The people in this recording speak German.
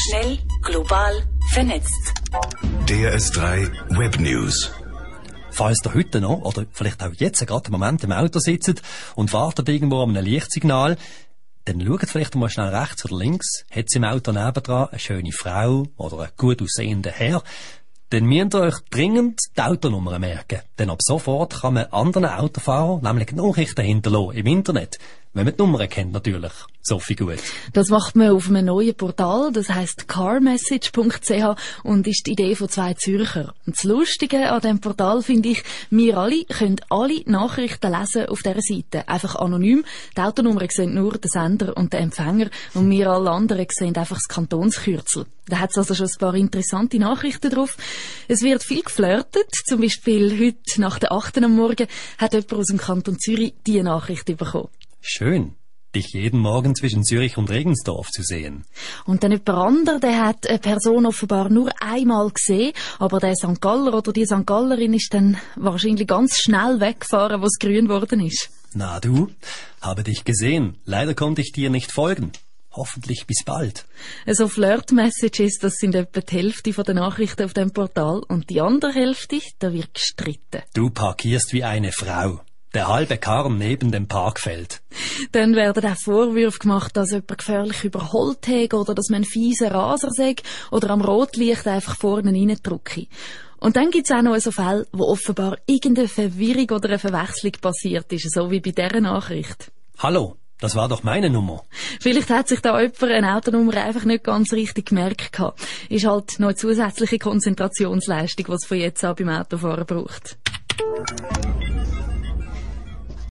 Schnell, global, vernetzt. DRS3 Web News. Falls ihr heute noch, oder vielleicht auch jetzt gerade im Moment im Auto sitzt und wartet irgendwo an einem Lichtsignal, dann schaut vielleicht mal schnell rechts oder links. Hat sie im Auto nebendran eine schöne Frau oder einen gut aussehenden Herr? Dann müsst ihr euch dringend die Autonummer merken. Denn ab sofort kann man anderen Autofahrern nämlich Nachrichten hinterlassen im Internet. Wenn man die Nummer kennt natürlich. So viel gut. Das macht man auf einem neuen Portal, das heisst carmessage.ch und ist die Idee von zwei Zürcher. Und das Lustige an diesem Portal finde ich, wir alle können alle Nachrichten lesen auf dieser Seite. Einfach anonym. Die Autonummern sehen nur den Sender und den Empfänger und wir alle anderen sehen einfach das Kantonskürzel. Da hat es also schon ein paar interessante Nachrichten drauf. Es wird viel geflirtet. Zum Beispiel heute nach der 8. am Morgen hat jemand aus dem Kanton Zürich diese Nachricht bekommen. Schön, dich jeden Morgen zwischen Zürich und Regensdorf zu sehen. Und dann jemand anderer, der hat eine Person offenbar nur einmal gesehen, aber der St. Galler oder die St. Gallerin ist dann wahrscheinlich ganz schnell weggefahren, wo es grün geworden ist. Na du, habe dich gesehen. Leider konnte ich dir nicht folgen. Hoffentlich bis bald. Also Flirt-Messages, das sind etwa die Hälfte der Nachrichten auf dem Portal und die andere Hälfte, da wird gestritten. Du parkierst wie eine Frau. Der halbe Karren neben dem Parkfeld. Dann werden auch Vorwürfe gemacht, dass jemand gefährlich überholt hat oder dass man ein fieser Raser sei oder am Rotlicht einfach vorne reindrücke. Und dann gibt's auch noch so Fälle, wo offenbar irgendeine Verwirrung oder eine Verwechslung passiert ist, so wie bei dieser Nachricht. Hallo, das war doch meine Nummer. Vielleicht hat sich da jemand eine Autonummer einfach nicht ganz richtig gemerkt gehabt. Ist halt noch eine zusätzliche Konzentrationsleistung, die es von jetzt an beim Autofahren braucht.